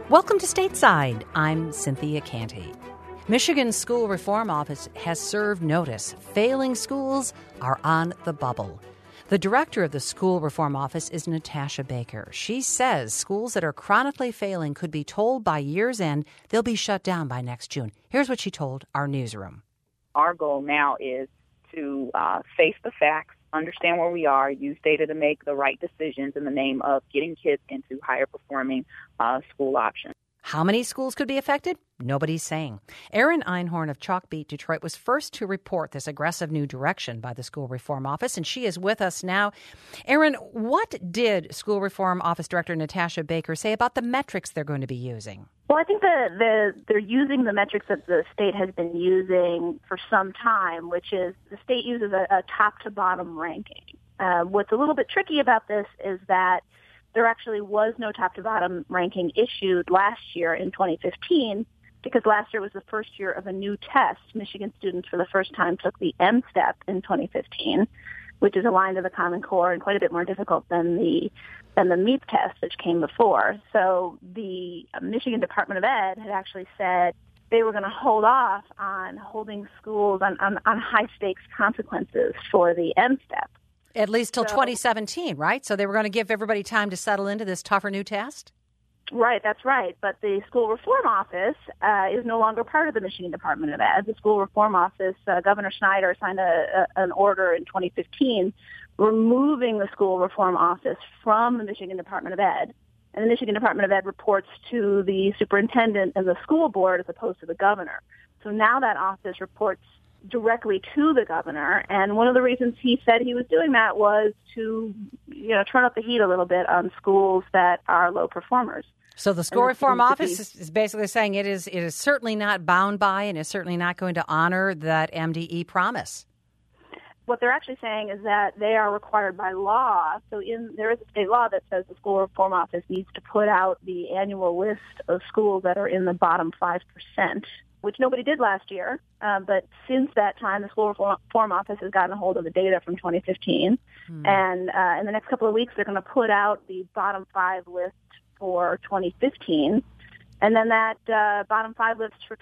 Welcome to Stateside. I'm Cynthia Canty. Michigan's School Reform Office has served notice. Failing schools are on the bubble. The director of the School Reform Office is Natasha Baker. She says schools that are chronically failing could be told by year's end they'll be shut down by next June. Here's what she told our newsroom. Our goal now is to face the facts, understand where we are, use data to make the right decisions in the name of getting kids into higher performing school options. How many schools could be affected? Nobody's saying. Erin Einhorn of Chalkbeat Detroit was first to report this aggressive new direction by the School Reform Office, and she is with us now. Erin, what did School Reform Office Director Natasha Baker say about the metrics they're going to be using? Well, I think they're using the metrics that the state has been using for some time, which is the state uses a top-to-bottom ranking. What's a little bit tricky about this is that there actually was no top-to-bottom ranking issued last year in 2015 because last year was the first year of a new test. Michigan students for the first time took the M-STEP in 2015, which is aligned to the Common Core and quite a bit more difficult than the MEAP test, which came before. So the Michigan Department of Ed had actually said they were going to hold off on holding schools on high-stakes consequences for the M-STEP. At least till 2017, right? So they were going to give everybody time to settle into this tougher new test? Right, that's right. But the School Reform Office is no longer part of the Michigan Department of Ed. The School Reform Office, Governor Schneider signed an order in 2015 removing the School Reform Office from the Michigan Department of Ed. And the Michigan Department of Ed reports to the superintendent and the school board as opposed to the governor. So now that office reports directly to the governor, and one of the reasons he said he was doing that was to, turn up the heat a little bit on schools that are low performers. So the School Reform Office is basically saying it is certainly not bound by and is certainly not going to honor that MDE promise. What they're actually saying is that they are required by law. So there is a state law that says the School Reform Office needs to put out the annual list of schools that are in the bottom 5%. Which nobody did last year. But since that time, the School Reform Office has gotten a hold of the data from 2015. And in the next couple of weeks, they're going to put out the bottom 5 list for 2015. And then that bottom 5 list for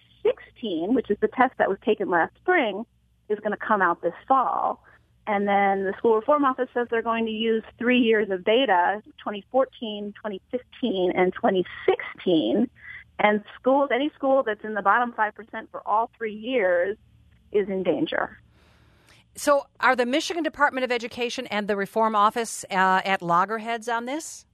2016, which is the test that was taken last spring, is going to come out this fall. And then the School Reform Office says they're going to use 3 years of data, 2014, 2015, and 2016. And any school that's in the bottom 5% for all 3 years is in danger. So are the Michigan Department of Education and the Reform Office at loggerheads on this?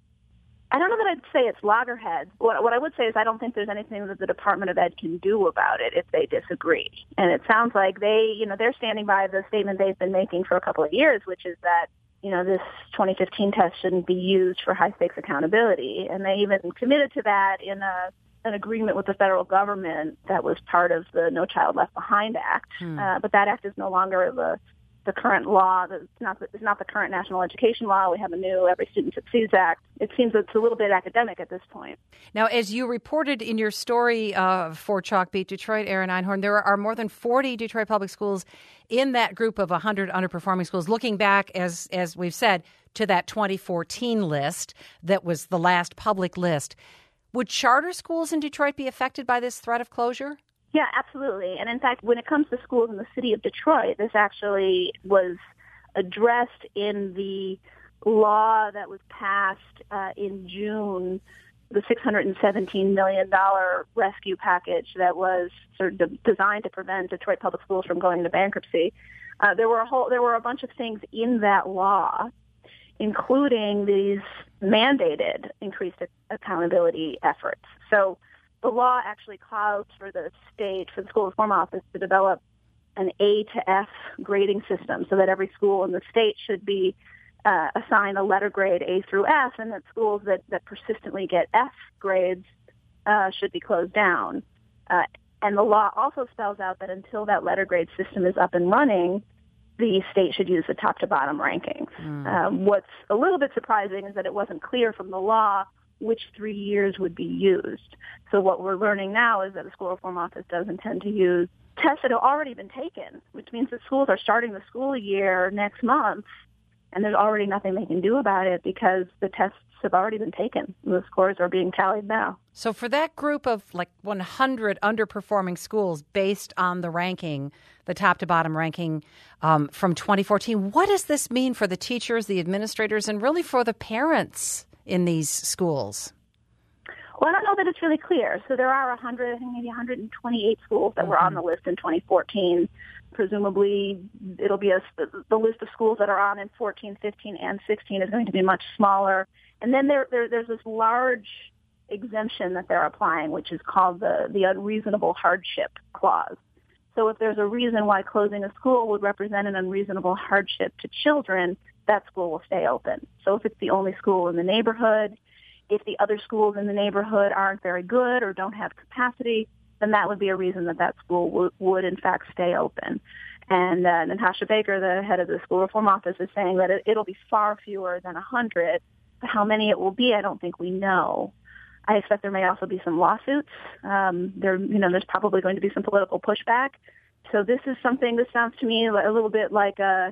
I don't know that I'd say it's loggerheads. What I would say is I don't think there's anything that the Department of Ed can do about it if they disagree. And it sounds like they're standing by the statement they've been making for a couple of years, which is that, this 2015 test shouldn't be used for high-stakes accountability. And they even committed to that in an agreement with the federal government that was part of the No Child Left Behind Act. But that act is no longer the current law. It's not the current national education law. We have a new Every Student Succeeds Act. It seems it's a little bit academic at this point. Now, as you reported in your story for Chalkbeat Detroit, Erin Einhorn, there are more than 40 Detroit public schools in that group of 100 underperforming schools, looking back, as we've said, to that 2014 list that was the last public list. Would charter schools in Detroit be affected by this threat of closure? Yeah, absolutely. And in fact, when it comes to schools in the city of Detroit, this actually was addressed in the law that was passed in June, the $617 million rescue package that was sort of designed to prevent Detroit public schools from going into bankruptcy. There were a bunch of things in that law, including these mandated increased accountability efforts. So the law actually calls for the state, for the School Reform Office, to develop an A to F grading system so that every school in the state should be assigned a letter grade A through F, and that schools that persistently get F grades should be closed down. And the law also spells out that until that letter grade system is up and running, the state should use the top-to-bottom rankings. What's a little bit surprising is that it wasn't clear from the law which 3 years would be used. So what we're learning now is that the School Reform Office does intend to use tests that have already been taken, which means that schools are starting the school year next month and there's already nothing they can do about it because the tests have already been taken. The scores are being tallied now. So for that group of like 100 underperforming schools based on the ranking, the top to bottom ranking from 2014, what does this mean for the teachers, the administrators, and really for the parents in these schools? Well, I don't know that it's really clear. So there are 100, I think maybe 128 schools that were on the list in 2014. Presumably, it'll be the list of schools that are on in 14, 15, and 16 is going to be much smaller. And then there's this large exemption that they're applying, which is called the unreasonable hardship clause. So if there's a reason why closing a school would represent an unreasonable hardship to children, that school will stay open. So if it's the only school in the neighborhood, if the other schools in the neighborhood aren't very good or don't have capacity, then that would be a reason that school would in fact stay open. And Natasha Baker, the head of the school reform office, is saying that it'll be far fewer than 100. But how many it will be, I don't think we know. I expect there may also be some lawsuits. There's probably going to be some political pushback. So this sounds to me a little bit like, they're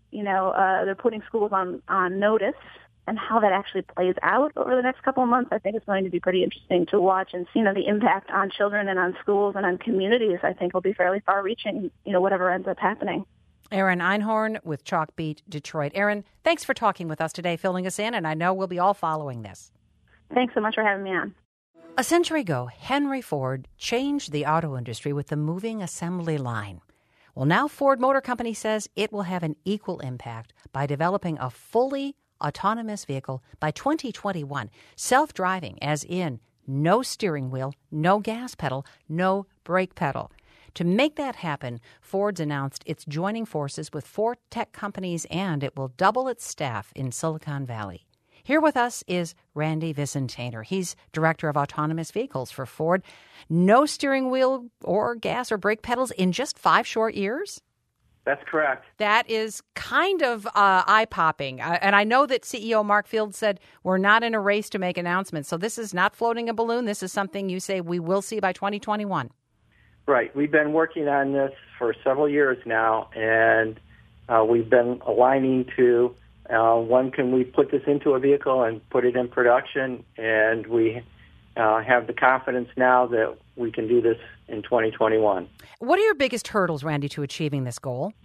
putting schools on notice. And how that actually plays out over the next couple of months, I think it's going to be pretty interesting to watch. And, the impact on children and on schools and on communities, I think, will be fairly far-reaching, whatever ends up happening. Erin Einhorn with Chalkbeat Detroit. Erin, thanks for talking with us today, filling us in, and I know we'll be all following this. Thanks so much for having me on. A century ago, Henry Ford changed the auto industry with the moving assembly line. Well, now Ford Motor Company says it will have an equal impact by developing a fully autonomous vehicle by 2021, self-driving, as in no steering wheel, no gas pedal, no brake pedal. To make that happen, Ford's announced it's joining forces with 4 tech companies, and it will double its staff in Silicon Valley. Here with us is Randy Vicentainer. He's director of autonomous vehicles for Ford. No steering wheel or gas or brake pedals in just 5 short years? That's correct. That is kind of eye-popping. And I know that CEO Mark Fields said we're not in a race to make announcements. So this is not floating a balloon. This is something you say we will see by 2021. Right. We've been working on this for several years now, and we've been aligning to when can we put this into a vehicle and put it in production, and we have the confidence now that we can do this in 2021. What are your biggest hurdles, Randy, to achieving this goal?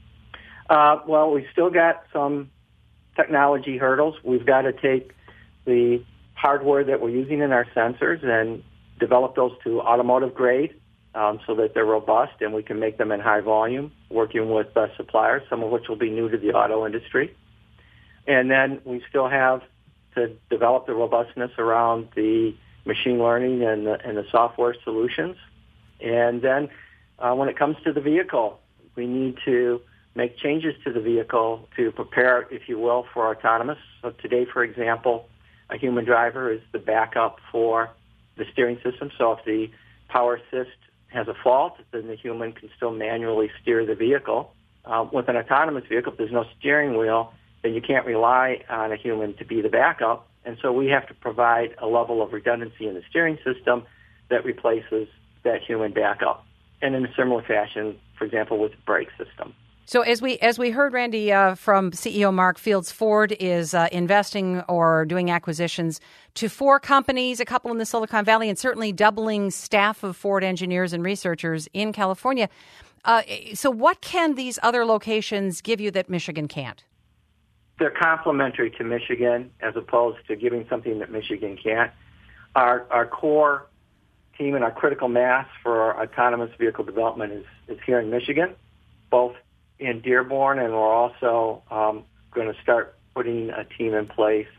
Well, we've still got some technology hurdles. We've got to take the hardware that we're using in our sensors and develop those to automotive grade so that they're robust and we can make them in high volume, working with suppliers, some of which will be new to the auto industry. And then we still have to develop the robustness around the machine learning and the software solutions. And then when it comes to the vehicle, we need to make changes to the vehicle to prepare, if you will, for autonomous. So today, for example, a human driver is the backup for the steering system. So if the power assist has a fault, then the human can still manually steer the vehicle. With an autonomous vehicle, if there's no steering wheel, then you can't rely on a human to be the backup. And so we have to provide a level of redundancy in the steering system that replaces that human backup. And in a similar fashion, for example, with the brake system. So as we heard, Randy, from CEO Mark Fields, Ford is investing or doing acquisitions to 4 companies, a couple in the Silicon Valley, and certainly doubling staff of Ford engineers and researchers in California. So what can these other locations give you that Michigan can't? They're complementary to Michigan as opposed to giving something that Michigan can't. Our core team and our critical mass for our autonomous vehicle development is here in Michigan, both in Dearborn, and we're also going to start putting a team in place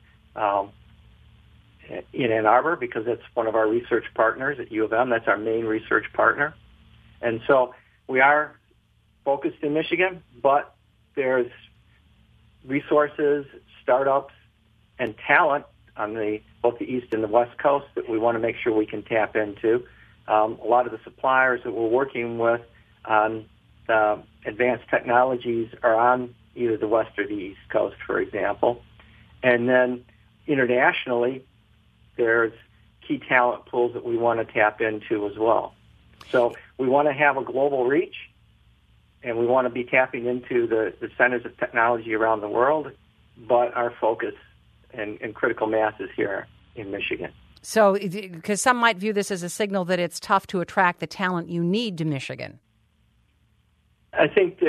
in Ann Arbor because that's one of our research partners at U of M. That's our main research partner. And so we are focused in Michigan, but there's resources, startups, and talent on both the East and the West Coast that we want to make sure we can tap into. A lot of the suppliers that we're working with on advanced technologies are on either the West or the East Coast, for example. And then internationally, there's key talent pools that we want to tap into as well. So we want to have a global reach, and we want to be tapping into the centers of technology around the world, but our focus and critical mass is here in Michigan. So, because some might view this as a signal that it's tough to attract the talent you need to Michigan. I think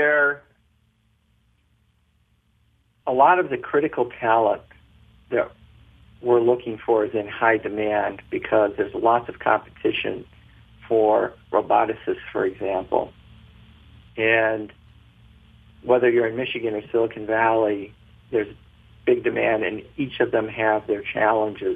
a lot of the critical talent that we're looking for is in high demand because there's lots of competition for roboticists, for example. And whether you're in Michigan or Silicon Valley, there's big demand, and each of them have their challenges.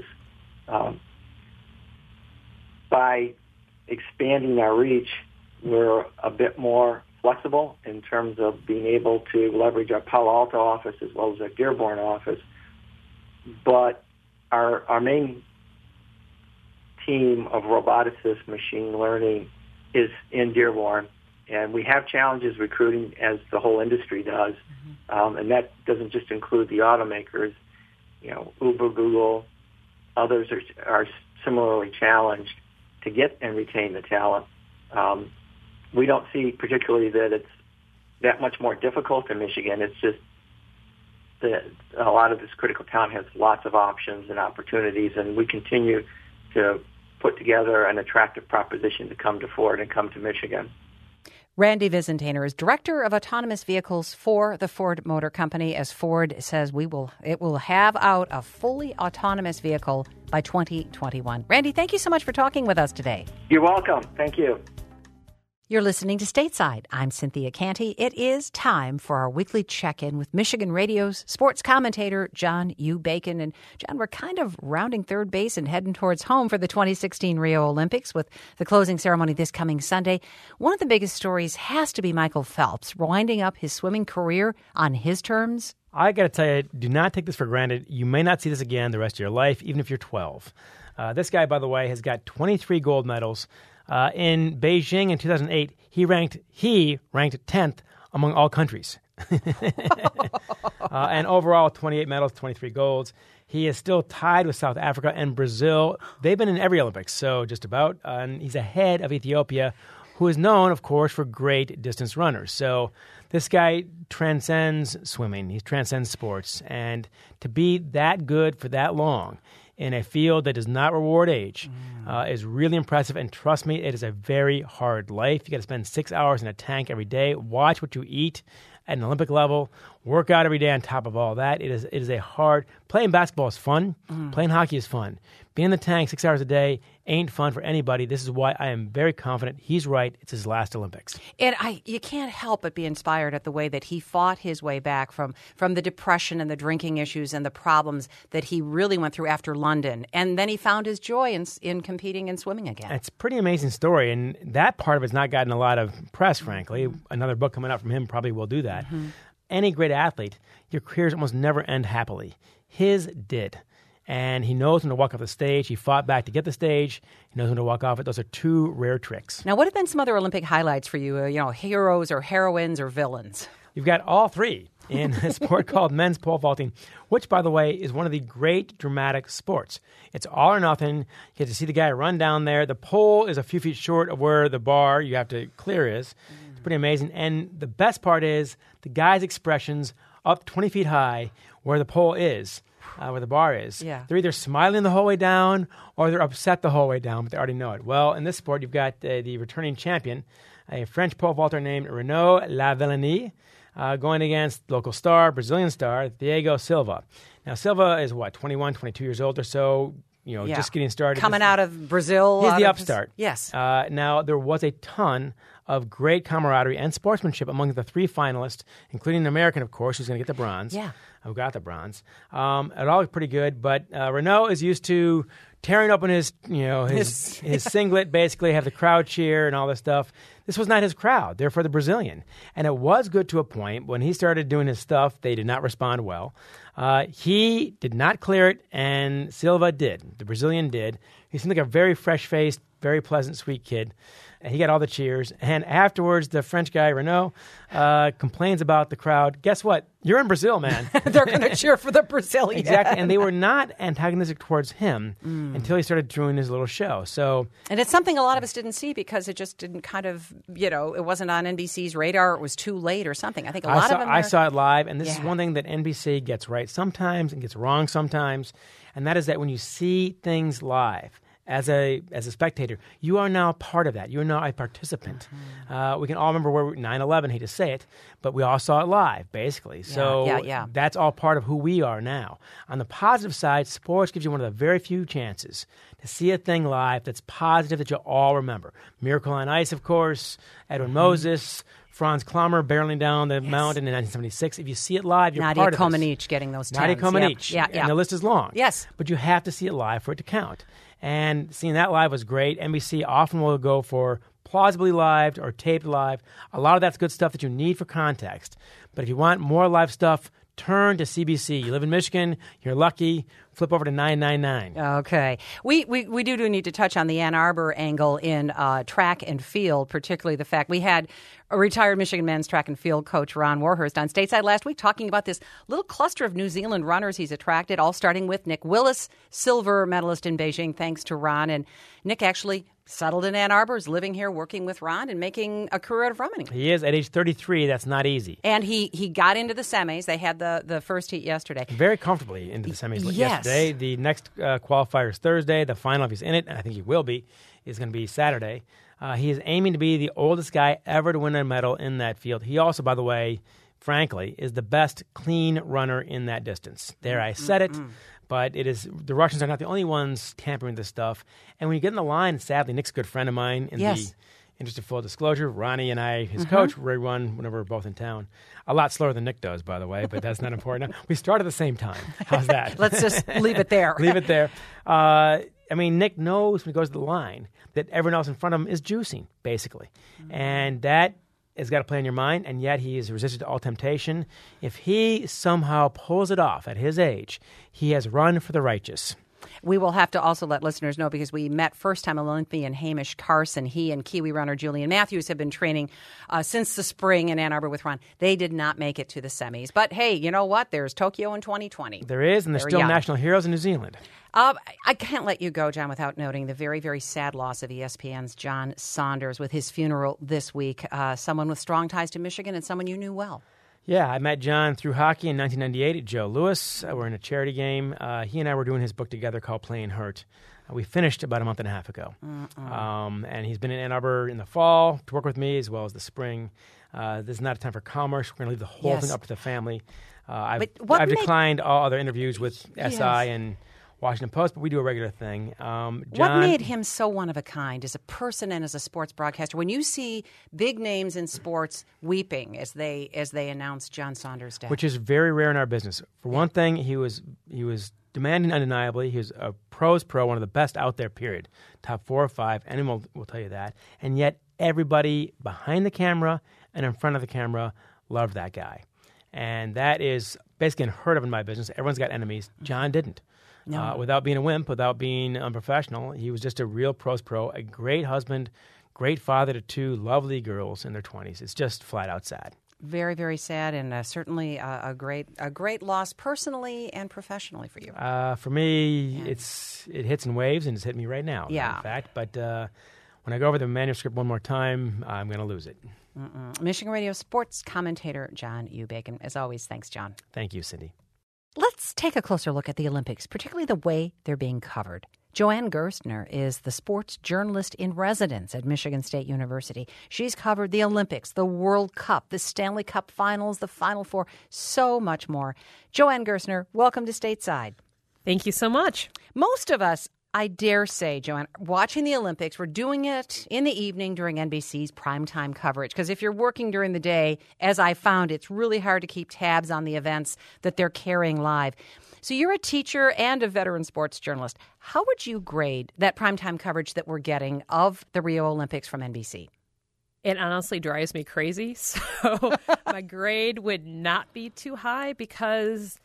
By expanding our reach, we're a bit more flexible in terms of being able to leverage our Palo Alto office as well as our Dearborn office. But our main team of roboticists, machine learning, is in Dearborn, and we have challenges recruiting as the whole industry does. And that doesn't just include the automakers. Uber, Google, others are similarly challenged to get and retain the talent. We don't see particularly that it's that much more difficult in Michigan. It's just that a lot of this critical talent has lots of options and opportunities, and we continue to put together an attractive proposition to come to Ford and come to Michigan. Randy Vizentainer is Director of Autonomous Vehicles for the Ford Motor Company. As Ford says, it will have out a fully autonomous vehicle by 2021. Randy, thank you so much for talking with us today. You're welcome. Thank you. You're listening to Stateside. I'm Cynthia Canty. It is time for our weekly check-in with Michigan Radio's sports commentator, John U. Bacon. And, John, we're kind of rounding third base and heading towards home for the 2016 Rio Olympics with the closing ceremony this coming Sunday. One of the biggest stories has to be Michael Phelps winding up his swimming career on his terms. I got to tell you, do not take this for granted. You may not see this again the rest of your life, even if you're 12. This guy, by the way, has got 23 gold medals. In Beijing in 2008, he ranked 10th among all countries. And overall, 28 medals, 23 golds. He is still tied with South Africa and Brazil. They've been in every Olympics, so just about. And he's ahead of Ethiopia, who is known, of course, for great distance runners. So this guy transcends swimming. He transcends sports. And to be that good for that long in a field that does not reward age is really impressive. And trust me, it is a very hard life. You got to spend 6 hours in a tank every day, watch what you eat at an Olympic level, work out every day on top of all that. It is a hard... Playing basketball is fun. Playing hockey is fun. Being in the tank 6 hours a day ain't fun for anybody. This is why I am very confident he's right. It's his last Olympics. And you can't help but be inspired at the way that he fought his way back from the depression and the drinking issues and the problems that he really went through after London. And then he found his joy in competing and swimming again. It's a pretty amazing story, and that part of it's not gotten a lot of press, frankly. Another book coming out from him probably will do that. Any great athlete, your careers almost never end happily. His did. And he knows when to walk off the stage. He fought back to get the stage. He knows when to walk off it. Those are two rare tricks. Now, what have been some other Olympic highlights for you? Heroes or heroines or villains? You've got all three in a sport called men's pole vaulting, which, by the way, is one of the great dramatic sports. It's all or nothing. You get to see the guy run down there. The pole is a few feet short of where the bar you have to clear is. It's pretty amazing. And the best part is the guy's expressions up 20 feet high where the pole is. Where the bar is. Yeah. They're either smiling the whole way down or they're upset the whole way down, but they already know it. Well, in this sport, you've got the returning champion, a French pole vaulter named Renaud Lavillenie, going against local star, Brazilian star, Thiago Silva. Now, Silva is, 21, 22 years old or so, just getting started. Coming out of Brazil. He's the upstart. Yes. Now, there was a ton of great camaraderie and sportsmanship among the three finalists, including an American, of course, who's going to get the bronze. Yeah. Who got the bronze. It all looked pretty good, but Renaud is used to tearing open his singlet, basically, have the crowd cheer and all this stuff. This was not his crowd. They're for the Brazilian. And it was good to a point. When he started doing his stuff, they did not respond well. He did not clear it, and Silva did. The Brazilian did. He seemed like a very fresh-faced, very pleasant, sweet kid. And he got all the cheers. And afterwards, the French guy, Renaud, complains about the crowd. Guess what? You're in Brazil, man. They're going to cheer for the Brazilian. Exactly. And they were not antagonistic towards him until he started doing his little show. And it's something a lot of us didn't see because it just didn't kind of, it wasn't on NBC's radar. It was too late or something. I think I saw it live, and this is one thing that NBC gets right sometimes and gets wrong sometimes, and that is that when you see things live, as a spectator, you are now part of that. You are now a participant. We can all remember 9/11, hate to say it, but we all saw it live, basically. So that's all part of who we are now. On the positive side, sports gives you one of the very few chances to see a thing live that's positive that you'll all remember. Miracle on Ice, of course, Edwin Moses, Franz Klammer barreling down the mountain in 1976. If you see it live, you're part of Nadia Comaneci getting those 10s. Nadia Comaneci. And the list is long. Yes. But you have to see it live for it to count. And seeing that live was great. NBC often will go for plausibly live or taped live. A lot of that's good stuff that you need for context. But if you want more live stuff, turn to CBC. You live in Michigan, you're lucky. Flip over to 999. Okay. We do need to touch on the Ann Arbor angle in track and field, particularly the fact we had a retired Michigan men's track and field coach, Ron Warhurst, on Stateside last week talking about this little cluster of New Zealand runners he's attracted, all starting with Nick Willis, silver medalist in Beijing, thanks to Ron. And Nick actually settled in Ann Arbor, is living here, working with Ron, and making a career out of running. He is. At age 33, that's not easy. And he got into the semis. They had the first heat yesterday. Very comfortably into the semis yesterday. The next qualifier is Thursday. The final, if he's in it, and I think he will be, is going to be Saturday. He is aiming to be the oldest guy ever to win a medal in that field. He also, by the way, frankly, is the best clean runner in that distance. There, I said it. But it is the Russians are not the only ones tampering with this stuff. And when you get in the line, sadly, Nick's a good friend of mine. In the interest of full disclosure, Ronnie and I, his coach, we run whenever we're both in town. A lot slower than Nick does, by the way, but that's not important. We start at the same time. How's that? Let's just leave it there. Leave it there. I mean, Nick knows when he goes to the line that everyone else in front of him is juicing, basically. And that has got to play in your mind, and yet he is resistant to all temptation. If he somehow pulls it off at his age, he has run for the righteous. We will have to also let listeners know, because we met first-time Olympian Hamish Carson. He and Kiwi runner Julian Matthews have been training since the spring in Ann Arbor with Ron. They did not make it to the semis. But, hey, you know what? There's Tokyo in 2020. There is, and there's still national heroes in New Zealand. I can't let you go, John, without noting the very, very sad loss of ESPN's John Saunders with his funeral this week. Someone with strong ties to Michigan and someone you knew well. Yeah, I met John through hockey in 1998 at Joe Louis. We're in a charity game. He and I were doing his book together called Playing Hurt. We finished about a month and a half ago. And he's been in Ann Arbor in the fall to work with me as well as the spring. This is not a time for commerce. We're going to leave the whole thing up to the family. I've declined all other interviews with SI and Washington Post, but we do a regular thing. John, what made him so one of a kind as a person and as a sports broadcaster? When you see big names in sports weeping as they announce John Saunders' death, which is very rare in our business. For one thing, he was demanding undeniably. He was a pro's pro, one of the best out there. Period. Top 4 or 5. Anyone will tell you that. And yet, everybody behind the camera and in front of the camera loved that guy, and that is basically unheard of in my business. Everyone's got enemies. John didn't. No. Without being a wimp, without being unprofessional, he was just a real pro's pro, a great husband, great father to 2 lovely girls in their 20s. It's just flat out sad. Very, very sad, and certainly a great loss personally and professionally for you. For me, it hits in waves, and it's hit me right now, in fact. But when I go over the manuscript one more time, I'm going to lose it. Michigan Radio sports commentator John Ubacon. As always, thanks, John. Thank you, Cindy. Let's take a closer look at the Olympics, particularly the way they're being covered. Joanne Gerstner is the sports journalist in residence at Michigan State University. She's covered the Olympics, the World Cup, the Stanley Cup Finals, the Final Four, so much more. Joanne Gerstner, welcome to Stateside. Thank you so much. Most of us, I dare say, Joanne, watching the Olympics, we're doing it in the evening during NBC's primetime coverage. Because if you're working during the day, as I found, it's really hard to keep tabs on the events that they're carrying live. So you're a teacher and a veteran sports journalist. How would you grade that primetime coverage that we're getting of the Rio Olympics from NBC? It honestly drives me crazy. So my grade would not be too high because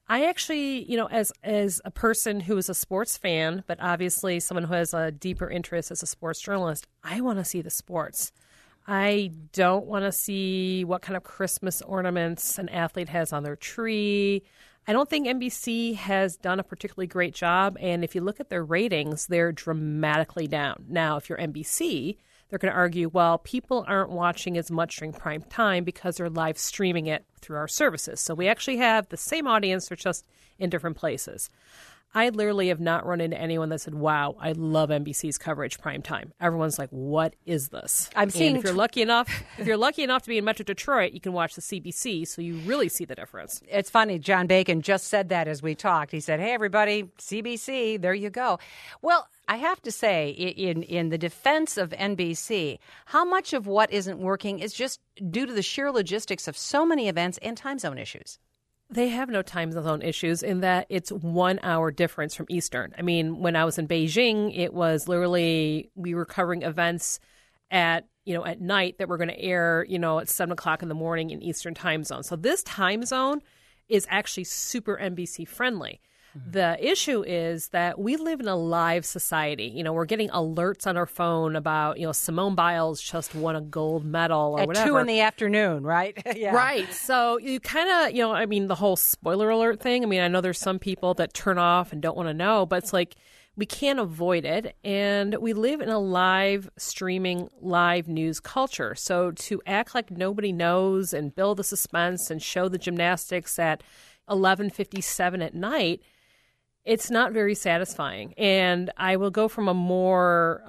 I actually, as a person who is a sports fan, but obviously someone who has a deeper interest as a sports journalist, I want to see the sports. I don't want to see what kind of Christmas ornaments an athlete has on their tree. I don't think NBC has done a particularly great job. And if you look at their ratings, they're dramatically down. Now, if you're NBC, they're going to argue, well, people aren't watching as much during prime time because they're live streaming it through our services. So we actually have the same audience, they're just in different places. I literally have not run into anyone that said, wow, I love NBC's coverage prime time. Everyone's like, what is this? I'm seeing if you're lucky enough to be in Metro Detroit, you can watch the CBC, so you really see the difference. It's funny. John Bacon just said that as we talked. He said, hey, everybody, CBC, there you go. Well, I have to say, in the defense of NBC, how much of what isn't working is just due to the sheer logistics of so many events and time zone issues? They have no time zone issues in that it's 1 hour difference from Eastern. I mean, when I was in Beijing, it was literally we were covering events at night that were going to air, at 7 o'clock in the morning in Eastern time zone. So this time zone is actually super NBC friendly. The issue is that we live in a live society. We're getting alerts on our phone about, Simone Biles just won a gold medal or whatever. At 2 in the afternoon, right? Yeah. Right. So you kind of, the whole spoiler alert thing. I mean, I know there's some people that turn off and don't want to know, but it's like we can't avoid it. And we live in a live streaming, live news culture. So to act like nobody knows and build the suspense and show the gymnastics at 11:57 at night, it's not very satisfying. And I will go from a more,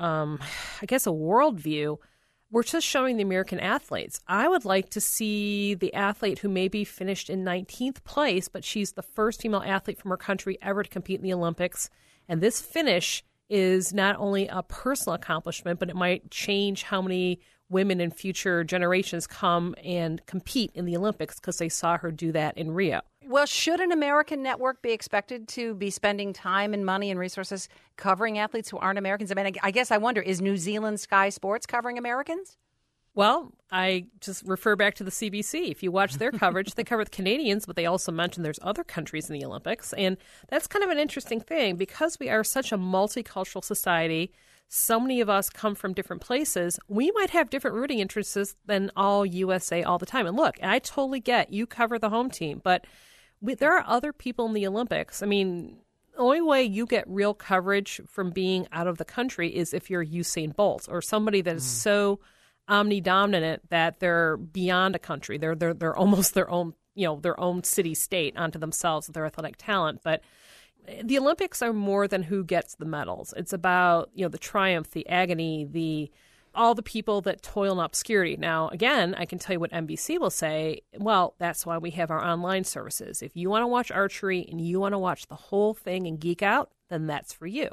a worldview. We're just showing the American athletes. I would like to see the athlete who maybe finished in 19th place, but she's the first female athlete from her country ever to compete in the Olympics. And this finish is not only a personal accomplishment, but it might change how many women in future generations come and compete in the Olympics because they saw her do that in Rio. Well, should an American network be expected to be spending time and money and resources covering athletes who aren't Americans? I mean, I guess I wonder, is New Zealand Sky Sports covering Americans? Well, I just refer back to the CBC. If you watch their coverage, they cover the Canadians, but they also mention there's other countries in the Olympics. And that's kind of an interesting thing because we are such a multicultural society. So many of us come from different places. We might have different rooting interests than all USA all the time. And look, I totally get you cover the home team, but there are other people in the Olympics. I mean, the only way you get real coverage from being out of the country is if you're Usain Bolt or somebody that is so omnidominant that they're beyond a country. They're almost their own, their own city state onto themselves with their athletic talent. But the Olympics are more than who gets the medals. It's about, the triumph, the agony, all the people that toil in obscurity. Now, again, I can tell you what NBC will say. Well, that's why we have our online services. If you want to watch archery and you want to watch the whole thing and geek out, then that's for you.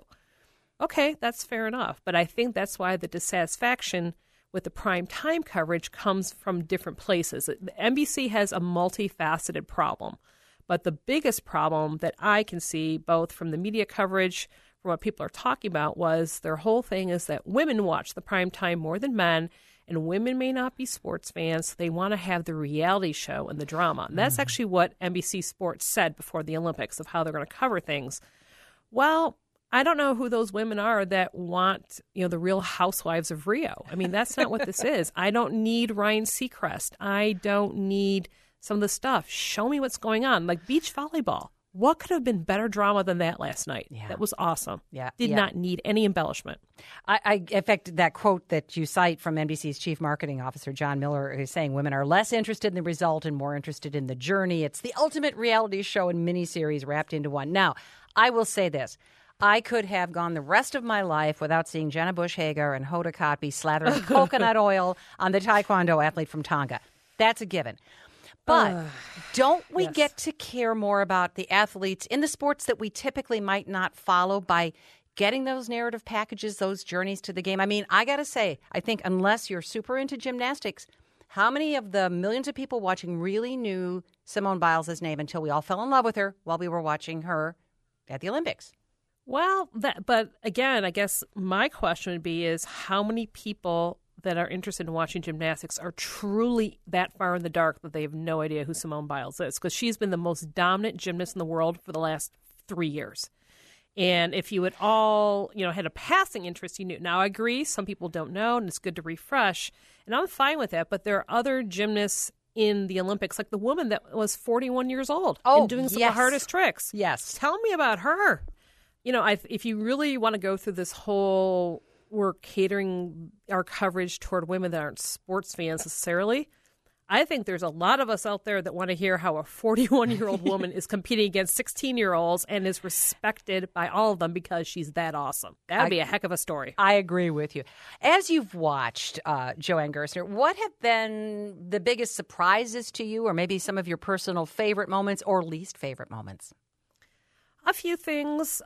Okay, that's fair enough. But I think that's why the dissatisfaction with the prime time coverage comes from different places. NBC has a multifaceted problem. But the biggest problem that I can see, both from the media coverage, from what people are talking about, was their whole thing is that women watch the prime time more than men, and women may not be sports fans, so they want to have the reality show and the drama. And that's actually what NBC Sports said before the Olympics of how they're going to cover things. Well, I don't know who those women are that want, the Real Housewives of Rio. I mean, that's not what this is. I don't need Ryan Seacrest. I don't need some of the stuff. Show me what's going on. Like beach volleyball. What could have been better drama than that last night? Yeah. That was awesome. Yeah. Did not need any embellishment. In fact, that quote that you cite from NBC's chief marketing officer, John Miller, is saying women are less interested in the result and more interested in the journey. It's the ultimate reality show and miniseries wrapped into one. Now, I will say this. I could have gone the rest of my life without seeing Jenna Bush Hager and Hoda Kotb slathering coconut oil on the Taekwondo athlete from Tonga. That's a given. But don't we get to care more about the athletes in the sports that we typically might not follow by getting those narrative packages, those journeys to the game? I mean, I got to say, I think unless you're super into gymnastics, how many of the millions of people watching really knew Simone Biles' name until we all fell in love with her while we were watching her at the Olympics? Well, but again, I guess my question would be is how many people that are interested in watching gymnastics are truly that far in the dark that they have no idea who Simone Biles is, because she's been the most dominant gymnast in the world for the last 3 years. And if you at all, had a passing interest, you knew. Now, I agree, some people don't know, and it's good to refresh. And I'm fine with that, but there are other gymnasts in the Olympics, like the woman that was 41 years old and doing some of the hardest tricks. Yes. Tell me about her. If you really want to go through this whole, we're catering our coverage toward women that aren't sports fans necessarily, I think there's a lot of us out there that want to hear how a 41-year-old woman is competing against 16-year-olds and is respected by all of them because she's that awesome. That would be a heck of a story. I agree with you. As you've watched, Joanne Gersner, what have been the biggest surprises to you, or maybe some of your personal favorite moments or least favorite moments? A few things.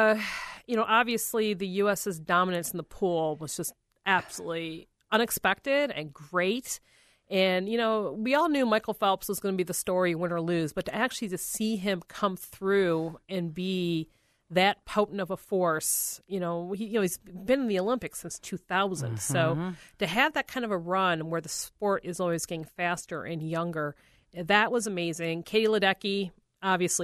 Obviously the U.S.'s dominance in the pool was just absolutely unexpected and great. And, we all knew Michael Phelps was going to be the story, win or lose, but to actually to see him come through and be that potent of a force, he's been in the Olympics since 2000. Mm-hmm. So to have that kind of a run where the sport is always getting faster and younger, that was amazing. Katie Ledecky, obviously,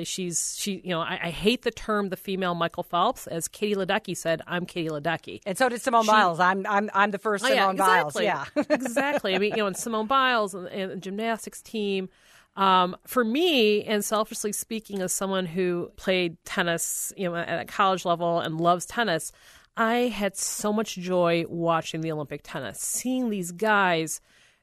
I hate the term the female Michael Phelps. As Katie Ledecky said, I'm Katie Ledecky. And so did Simone Biles. I'm the first Simone Biles. Yeah, exactly. I mean, and Simone Biles and the gymnastics team. For me, and selfishly speaking, as someone who played tennis, at a college level and loves tennis, I had so much joy watching the Olympic tennis, seeing these guys,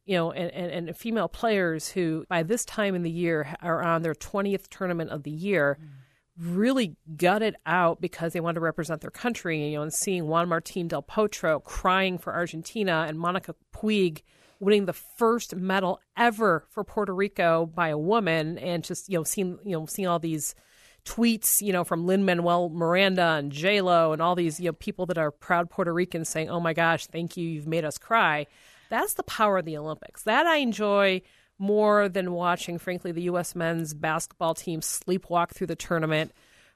and female players who by this time in the year are on their 20th tournament of the year, really gutted out because they wanted to represent their country, and seeing Juan Martín del Potro crying for Argentina and Monica Puig winning the first medal ever for Puerto Rico by a woman, and just, seeing all these tweets, from Lin-Manuel Miranda and J-Lo and all these, people that are proud Puerto Ricans saying, oh my gosh, thank you, you've made us cry. That's the power of the Olympics. That I enjoy more than watching, frankly, the U.S. men's basketball team sleepwalk through the tournament.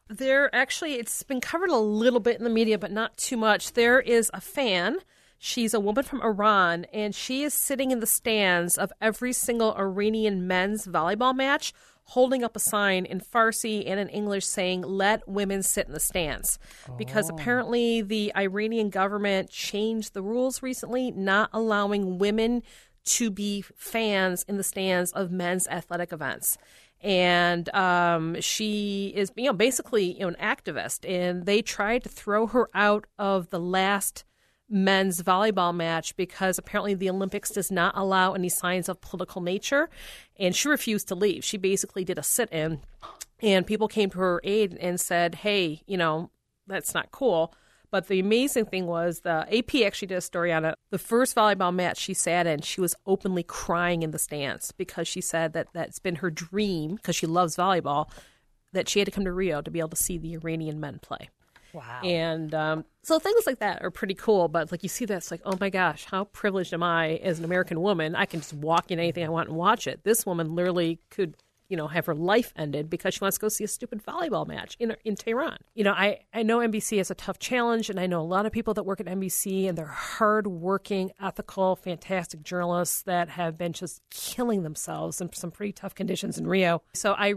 It's been covered a little bit in the media, but not too much. There is a fan. She's a woman from Iran, and she is sitting in the stands of every single Iranian men's volleyball match, holding up a sign in Farsi and in English saying, let women sit in the stands. Because apparently the Iranian government changed the rules recently, not allowing women to be fans in the stands of men's athletic events. And she is, basically an activist. And they tried to throw her out of the last men's volleyball match because apparently the Olympics does not allow any signs of political nature, and she refused to leave. She basically did a sit-in, and people came to her aid and said, hey, that's not cool. But the amazing thing was the AP actually did a story on it. The first volleyball match she sat in, she was openly crying in the stands because she said that that's been her dream, because she loves volleyball, that she had to come to Rio to be able to see the Iranian men play. Wow. And so things like that are pretty cool. But you see that, it's like, oh my gosh, how privileged am I as an American woman? I can just walk in anything I want and watch it. This woman literally could, have her life ended because she wants to go see a stupid volleyball match in Tehran. I know NBC has a tough challenge, and I know a lot of people that work at NBC, and they're hardworking, ethical, fantastic journalists that have been just killing themselves in some pretty tough conditions in Rio. So I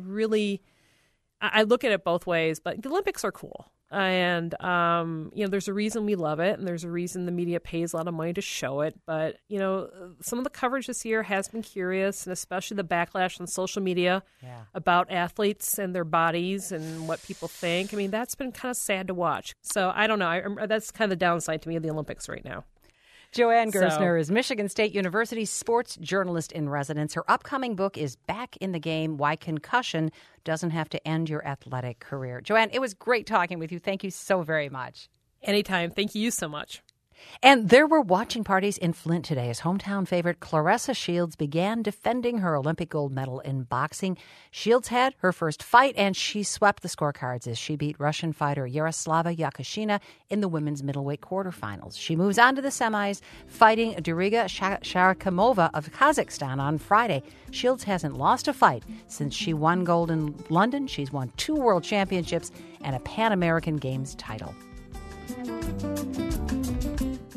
look at it both ways, but the Olympics are cool. And, there's a reason we love it, and there's a reason the media pays a lot of money to show it. But, some of the coverage this year has been curious, and especially the backlash on social media about athletes and their bodies and what people think. I mean, that's been kind of sad to watch. So I don't know. That's kind of the downside to me of the Olympics right now. Joanne Gersner is Michigan State University's sports journalist in residence. Her upcoming book is Back in the Game, Why Concussion Doesn't Have to End Your Athletic Career. Joanne, it was great talking with you. Thank you so very much. Anytime. Thank you so much. And there were watching parties in Flint today as hometown favorite Claressa Shields began defending her Olympic gold medal in boxing. Shields had her first fight, and she swept the scorecards as she beat Russian fighter Yaroslava Yakashina in the women's middleweight quarterfinals. She moves on to the semis, fighting Dariga Sharakamova of Kazakhstan on Friday. Shields hasn't lost a fight since she won gold in London. She's won 2 world championships and a Pan American Games title.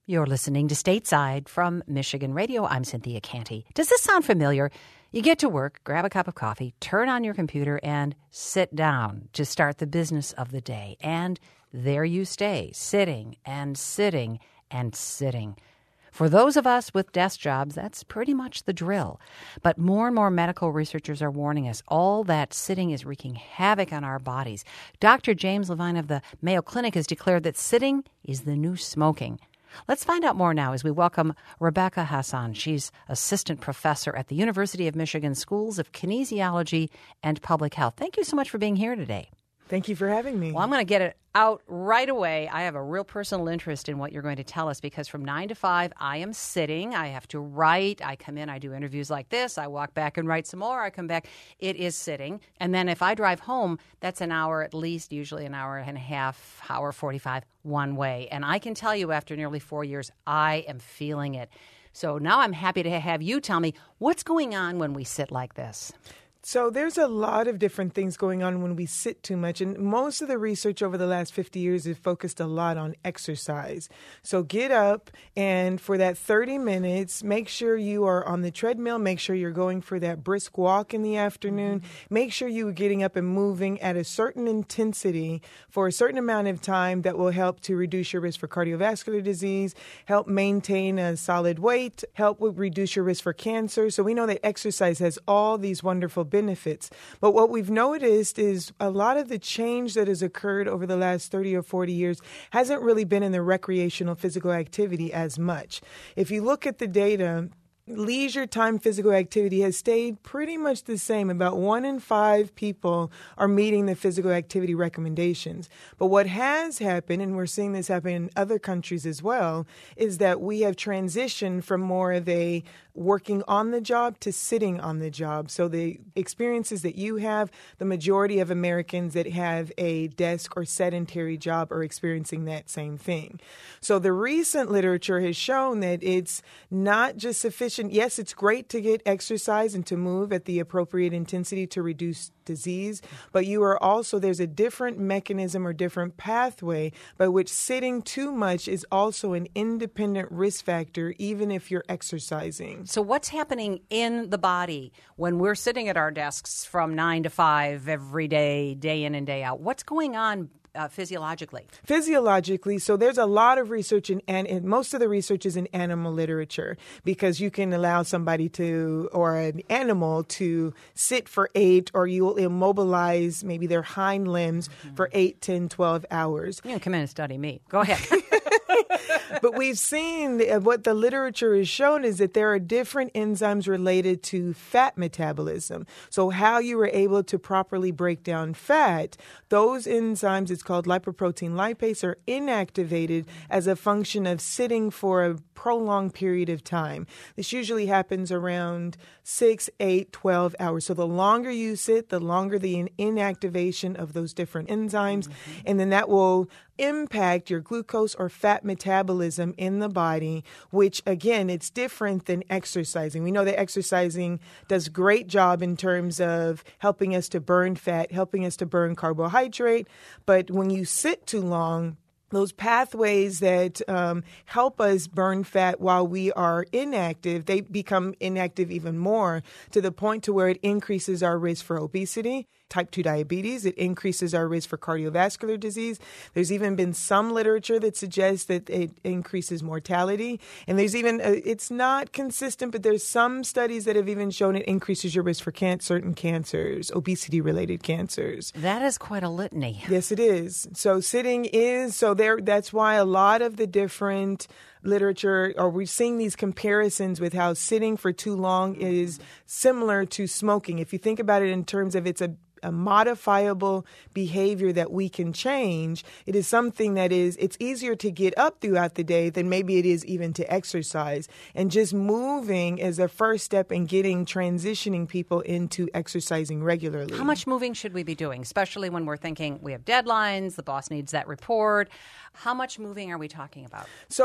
You're listening to Stateside from Michigan Radio. I'm Cynthia Canty. Does this sound familiar? You get to work, grab a cup of coffee, turn on your computer, and sit down to start the business of the day. And there you stay, sitting and sitting and sitting. For those of us with desk jobs, that's pretty much the drill. But more and more medical researchers are warning us all that sitting is wreaking havoc on our bodies. Dr. James Levine of the Mayo Clinic has declared that sitting is the new smoking. Let's find out more now as we welcome Rebecca Hassan. She's assistant professor at the University of Michigan Schools of Kinesiology and Public Health. Thank you so much for being here today. Thank you for having me. Well, I'm going to get it out right away. I have a real personal interest in what you're going to tell us because from 9 to 5, I am sitting. I have to write. I come in, I do interviews like this. I walk back and write some more. I come back. It is sitting. And then if I drive home, that's an hour at least, usually an hour and a half, hour 45 one way. And I can tell you after nearly 4 years, I am feeling it. So now I'm happy to have you tell me what's going on when we sit like this. So there's a lot of different things going on when we sit too much. And most of the research over the last 50 years has focused a lot on exercise. So get up and for that 30 minutes, make sure you are on the treadmill. Make sure you're going for that brisk walk in the afternoon. Make sure you are getting up and moving at a certain intensity for a certain amount of time that will help to reduce your risk for cardiovascular disease, help maintain a solid weight, help reduce your risk for cancer. So we know that exercise has all these wonderful benefits. But what we've noticed is a lot of the change that has occurred over the last 30 or 40 years hasn't really been in the recreational physical activity as much. If you look at the data, leisure time physical activity has stayed pretty much the same. About 1 in 5 people are meeting the physical activity recommendations. But what has happened, and we're seeing this happen in other countries as well, is that we have transitioned from more of a working on the job to sitting on the job. So the experiences that you have, the majority of Americans that have a desk or sedentary job are experiencing that same thing. So the recent literature has shown that it's not just sufficient. Yes, it's great to get exercise and to move at the appropriate intensity to reduce disease, but you are also, there's a different mechanism or different pathway by which sitting too much is also an independent risk factor, even if you're exercising. So what's happening in the body when we're sitting at our desks from 9 to 5 every day, day in and day out? What's going on physiologically? Physiologically, so there's a lot of research and most of the research is in animal literature because you can allow somebody to, or an animal to sit for 8, or you'll immobilize maybe their hind limbs for 8, 10, 12 hours. You can come in and study me. Go ahead. But we've seen what the literature has shown is that there are different enzymes related to fat metabolism. So how you were able to properly break down fat, those enzymes, it's called lipoprotein lipase, are inactivated as a function of sitting for a prolonged period of time. This usually happens around 6, 8, 12 hours. So the longer you sit, the longer the inactivation of those different enzymes, and then that will impact your glucose or fat metabolism in the body, which again, it's different than exercising. We know that exercising does a great job in terms of helping us to burn fat, helping us to burn carbohydrate. But when you sit too long, those pathways that help us burn fat while we are inactive, they become inactive even more to the point to where it increases our risk for obesity, type 2 diabetes. It increases our risk for cardiovascular disease. There's even been some literature that suggests that it increases mortality. And there's even, it's not consistent, but there's some studies that have even shown it increases your risk for certain cancers, obesity-related cancers. That is quite a litany. Yes, it is. So sitting is, so there. That's why a lot of the different literature, or we're seeing these comparisons with how sitting for too long is similar to smoking. If you think about it in terms of it's a modifiable behavior that we can change, it is something that it's easier to get up throughout the day than maybe it is even to exercise. And just moving is a first step in transitioning people into exercising regularly. How much moving should we be doing, especially when we're thinking we have deadlines, the boss needs that report? How much moving are we talking about? So we're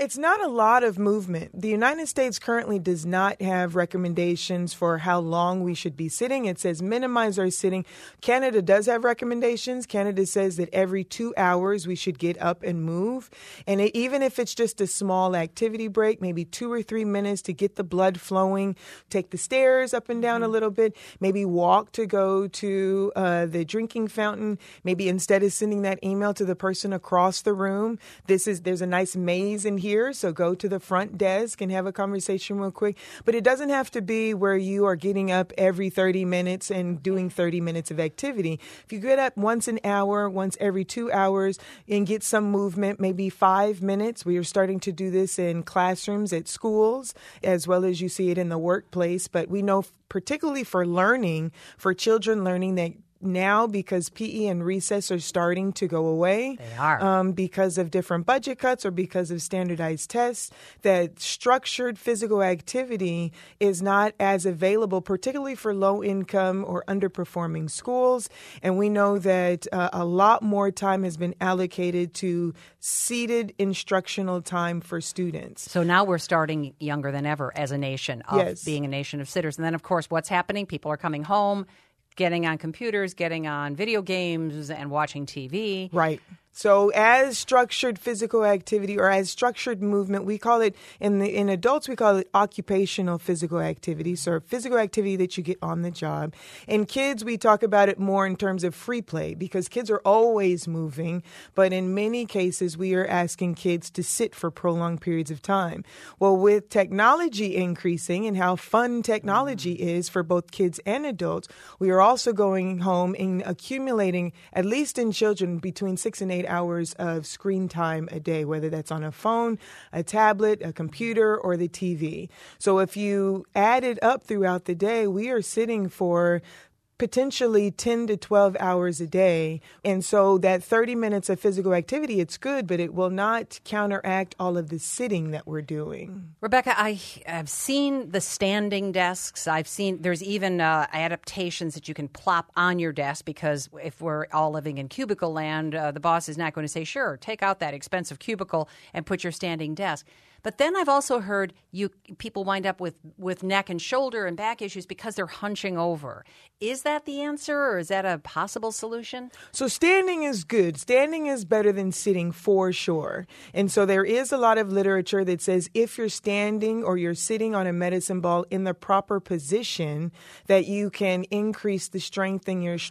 it's not a lot of movement. The United States currently does not have recommendations for how long we should be sitting. It says minimize our sitting. Canada does have recommendations. Canada says that every 2 hours we should get up and move. And even if it's just a small activity break, maybe 2 or 3 minutes to get the blood flowing, take the stairs up and down a little bit, maybe walk to go to the drinking fountain, maybe instead of sending that email to the person across the room, there's a nice maze in here, so go to the front desk and have a conversation real quick. But it doesn't have to be where you are getting up every 30 minutes and doing 30 minutes of activity. If you get up once an hour, once every 2 hours, and get some movement, maybe 5 minutes. We are starting to do this in classrooms at schools, as well as you see it in the workplace. But we know particularly for learning, for children learning, that now, because PE and recess are starting to go away, they are because of different budget cuts or because of standardized tests, that structured physical activity is not as available, particularly for low-income or underperforming schools. And we know that a lot more time has been allocated to seated instructional time for students. So now we're starting younger than ever as a nation of being a nation of sitters. And then, of course, what's happening? People are coming home, getting on computers, getting on video games, and watching TV. Right. So as structured physical activity or as structured movement, we call it, in adults, we call it occupational physical activity, so physical activity that you get on the job. In kids, we talk about it more in terms of free play because kids are always moving, but in many cases, we are asking kids to sit for prolonged periods of time. Well, with technology increasing and how fun technology is for both kids and adults, we are also going home and accumulating, at least in children, between 6 and 8 hours of screen time a day, whether that's on a phone, a tablet, a computer, or the TV. So if you add it up throughout the day, we are sitting for potentially 10 to 12 hours a day. And so that 30 minutes of physical activity, it's good, but it will not counteract all of the sitting that we're doing. Rebecca, I've seen the standing desks. I've seen there's even adaptations that you can plop on your desk because if we're all living in cubicle land, the boss is not going to say, sure, take out that expensive cubicle and put your standing desk. But then I've also heard people wind up with neck and shoulder and back issues because they're hunching over. Is that the answer, or is that a possible solution? So standing is good. Standing is better than sitting for sure. And so there is a lot of literature that says if you're standing or you're sitting on a medicine ball in the proper position, that you can increase the strength in your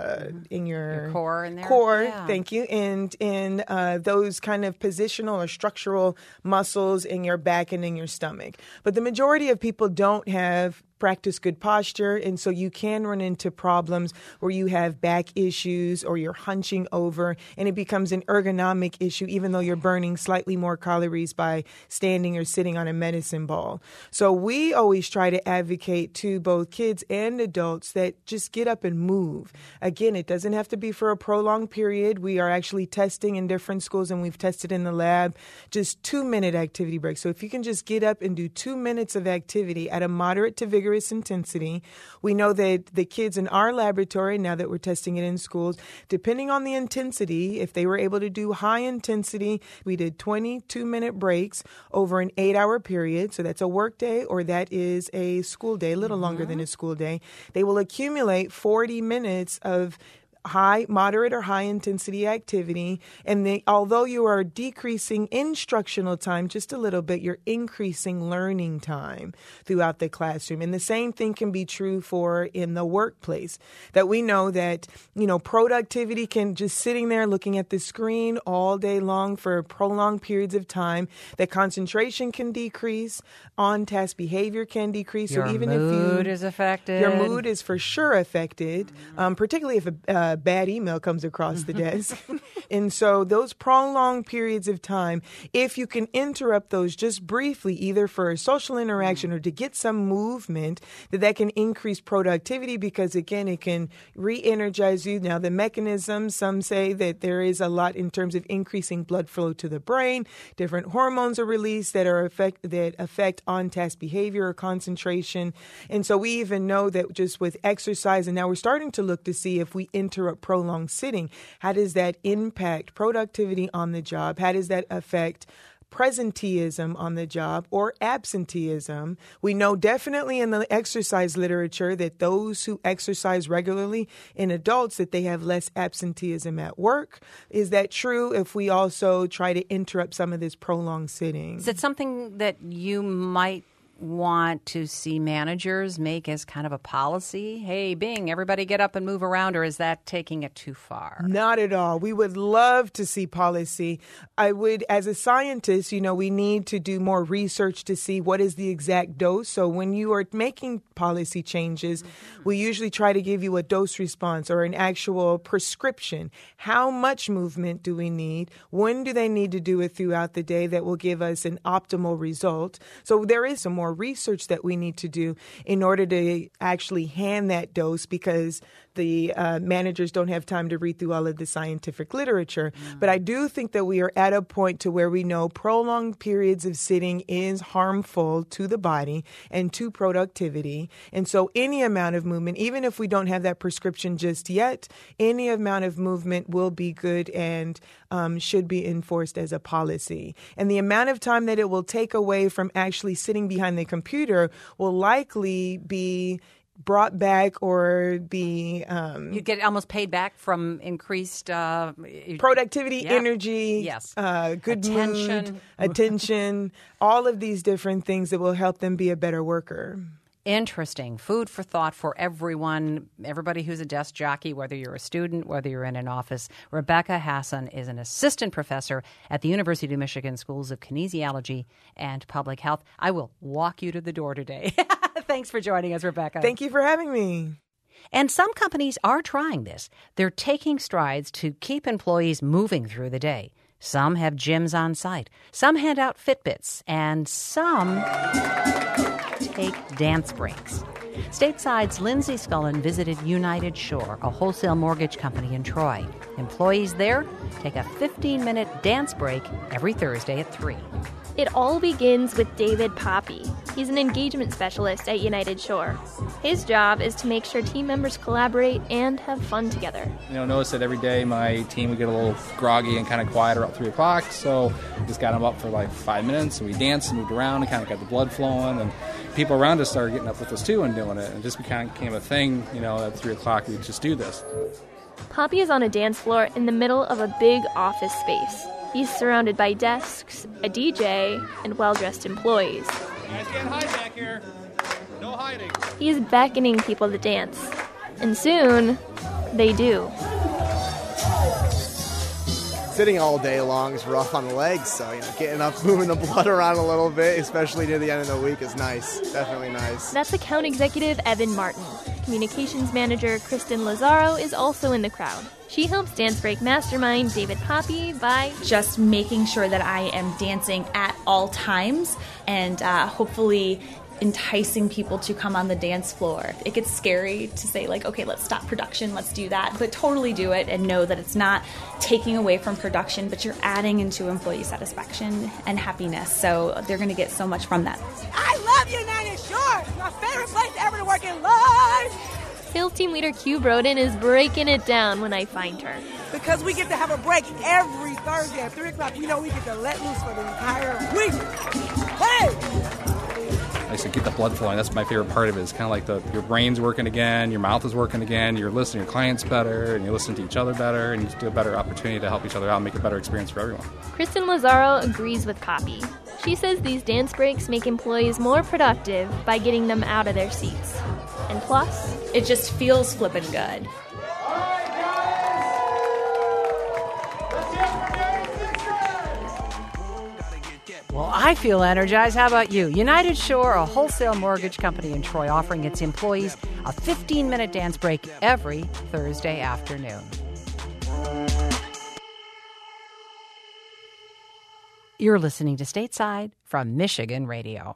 core in there. Core, yeah. Thank you. And in those kind of positional or structural muscles in your back and in your stomach. But the majority of people don't have practice good posture, and so you can run into problems where you have back issues or you're hunching over, and it becomes an ergonomic issue even though you're burning slightly more calories by standing or sitting on a medicine ball. So we always try to advocate to both kids and adults that just get up and move. Again, it doesn't have to be for a prolonged period. We are actually testing in different schools, and we've tested in the lab just 2-minute activity breaks. So if you can just get up and do 2 minutes of activity at a moderate to vigorous intensity. We know that the kids in our laboratory, now that we're testing it in schools, depending on the intensity, if they were able to do high intensity, we did 22-minute breaks over an 8-hour period. So that's a work day or that is a school day, a little longer than a school day. They will accumulate 40 minutes of moderate or high intensity activity. And although you are decreasing instructional time just a little bit, you're increasing learning time throughout the classroom. And the same thing can be true for in the workplace, that we know that, productivity can just sitting there looking at the screen all day long for prolonged periods of time, that concentration can decrease, on-task behavior can decrease. Your mood is affected. Your mood is for sure affected, particularly if a bad email comes across the desk. And so those prolonged periods of time, if you can interrupt those just briefly, either for a social interaction or to get some movement, that can increase productivity because, again, it can re-energize you. Now, the mechanism, some say that there is a lot in terms of increasing blood flow to the brain. Different hormones are released that affect on-task behavior or concentration. And so we even know that just with exercise, and now we're starting to look to see if we interrupt prolonged sitting, how does that impact productivity on the job? How does that affect presenteeism on the job or absenteeism. We know definitely in the exercise literature that those who exercise regularly in adults, that they have less absenteeism at work. Is that true if we also try to interrupt some of this prolonged sitting? Is it something that you might want to see managers make as kind of a policy? Hey, Bing, everybody get up and move around, or is that taking it too far? Not at all. We would love to see policy. I would, as a scientist, we need to do more research to see what is the exact dose. So when you are making policy changes, we usually try to give you a dose response or an actual prescription. How much movement do we need? When do they need to do it throughout the day that will give us an optimal result? So there is some more research that we need to do in order to actually hand that dose, because the managers don't have time to read through all of the scientific literature. But I do think that we are at a point to where we know prolonged periods of sitting is harmful to the body and to productivity. And so any amount of movement, even if we don't have that prescription just yet, any amount of movement will be good and should be enforced as a policy. And the amount of time that it will take away from actually sitting behind the computer will likely be brought back or be... you get almost paid back from increased... productivity, energy, yes, good attention. Mood, attention, all of these different things that will help them be a better worker. Interesting. Food for thought for everyone, everybody who's a desk jockey, whether you're a student, whether you're in an office. Rebecca Hassan is an assistant professor at the University of Michigan Schools of Kinesiology and Public Health. I will walk you to the door today. Thanks for joining us, Rebecca. Thank you for having me. And some companies are trying this. They're taking strides to keep employees moving through the day. Some have gyms on site. Some hand out Fitbits. And some take dance breaks. Stateside's Lindsay Scullin visited United Shore, a wholesale mortgage company in Troy. Employees there take a 15-minute dance break every Thursday at 3. It all begins with David Poppy. He's an engagement specialist at United Shore. His job is to make sure team members collaborate and have fun together. Notice that every day my team would get a little groggy and kind of quiet around 3 o'clock, so just got them up for like 5 minutes, and we danced and moved around and kind of got the blood flowing, and people around us started getting up with us too and doing it, and just kind of became a thing, at 3 o'clock we'd just do this. Poppy is on a dance floor in the middle of a big office space. He's surrounded by desks, a DJ, and well-dressed employees. You guys can't hide back here. No hiding. He's beckoning people to dance. And soon, they do. Sitting all day long is rough on the legs, so getting up, moving the blood around a little bit, especially near the end of the week, is nice. Definitely nice. That's account executive Evan Martin. Communications manager Kristen Lazaro is also in the crowd. She helps Dance Break Mastermind David Poppy by just making sure that I am dancing at all times and hopefully enticing people to come on the dance floor. It gets scary to say, okay, let's stop production, let's do that, but totally do it and know that it's not taking away from production, but you're adding into employee satisfaction and happiness. So they're going to get so much from that. I love United Shore! It's my favorite place ever to work in life! Sales team leader Q Broden is breaking it down when I find her. Because we get to have a break every Thursday at 3 o'clock. We know we get to let loose for the entire week. Hey! I said, get the blood flowing. That's my favorite part of it. It's kind of like your brain's working again, your mouth is working again, you're listening to your clients better, and you're listening to each other better, and you just do a better opportunity to help each other out and make a better experience for everyone. Kristen Lazaro agrees with Poppy. She says these dance breaks make employees more productive by getting them out of their seats. And plus, it just feels flippin' good. Well, I feel energized. How about you? United Shore, a wholesale mortgage company in Troy, offering its employees a 15-minute dance break every Thursday afternoon. You're listening to Stateside from Michigan Radio.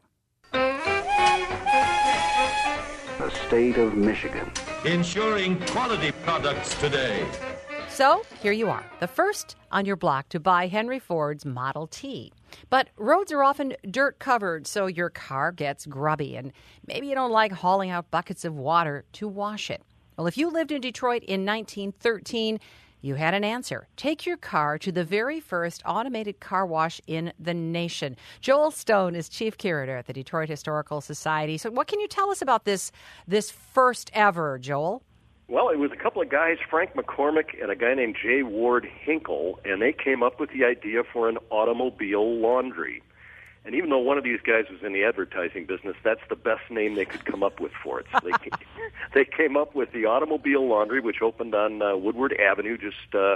The state of Michigan. Ensuring quality products today. So, here you are, the first on your block to buy Henry Ford's Model T. But roads are often dirt-covered, so your car gets grubby, and maybe you don't like hauling out buckets of water to wash it. Well, if you lived in Detroit in 1913, You had an answer. Take your car to the very first automated car wash in the nation. Joel Stone is chief curator at the Detroit Historical Society. So what can you tell us about this first ever, Joel? Well, it was a couple of guys, Frank McCormick and a guy named J. Ward Hinkle, and they came up with the idea for an automobile laundry. And even though one of these guys was in the advertising business, that's the best name they could come up with for it. So they came up with the Automobile Laundry, which opened on Woodward Avenue, just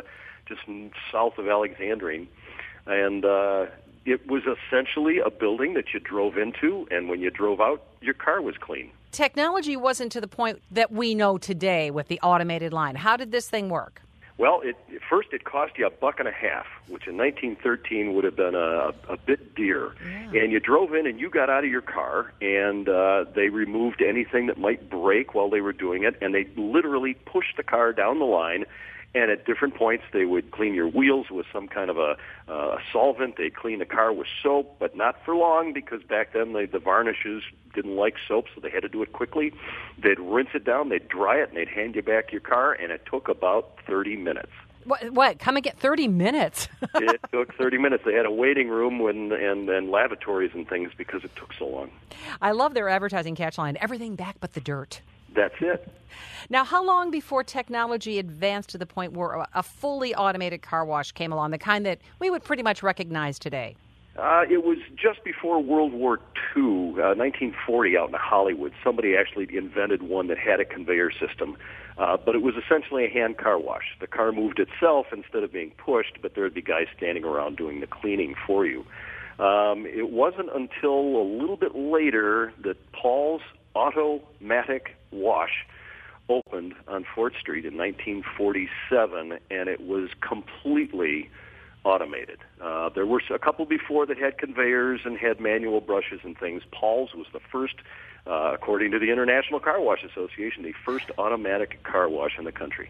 south of Alexandrine. And it was essentially a building that you drove into, and when you drove out, your car was clean. Technology wasn't to the point that we know today with the automated line. How did this thing work? Well, first it cost you $1.50, which in 1913 would have been a bit dear. Yeah. And you drove in and you got out of your car, and they removed anything that might break while they were doing it, and they literally pushed the car down the line. And at different points, they would clean your wheels with some kind of a solvent. They'd clean the car with soap, but not for long, because back then the varnishes didn't like soap, so they had to do it quickly. They'd rinse it down, they'd dry it, and they'd hand you back your car, and it took about 30 minutes. What? Come and get 30 minutes? It took 30 minutes. They had a waiting room and lavatories and things because it took so long. I love their advertising catchline, everything back but the dirt. That's it. Now, how long before technology advanced to the point where a fully automated car wash came along, the kind that we would pretty much recognize today? It was just before World War II, 1940, out in Hollywood. Somebody actually invented one that had a conveyor system, but it was essentially a hand car wash. The car moved itself instead of being pushed, but there would be guys standing around doing the cleaning for you. It wasn't until a little bit later that Paul's Automatic Wash opened on 4th Street in 1947, and it was completely automated. There were a couple before that had conveyors and had manual brushes and things. Paul's was the first, according to the International Car Wash Association, the first automatic car wash in the country.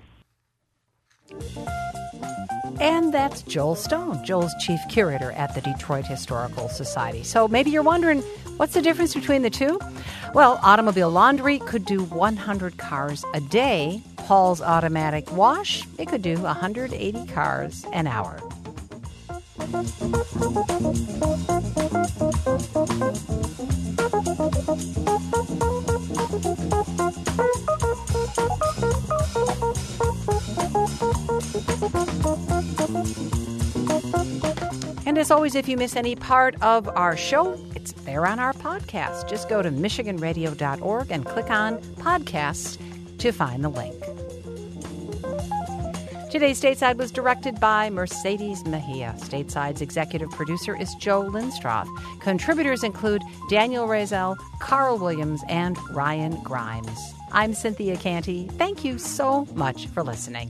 And that's Joel Stone. Joel's chief curator at the Detroit Historical Society. So maybe you're wondering, what's the difference between the two? Well, Automobile Laundry could do 100 cars a day. Paul's Automatic Wash, it could do 180 cars an hour. And as always, if you miss any part of our show, it's there on our podcast. Just go to michiganradio.org and click on podcasts to find the link. Today's Stateside was directed by Mercedes Mejia. Stateside's executive producer is Joe Lindstroth. Contributors include Daniel Razel, Carl Williams, and Ryan Grimes. I'm Cynthia Canty. Thank you so much for listening.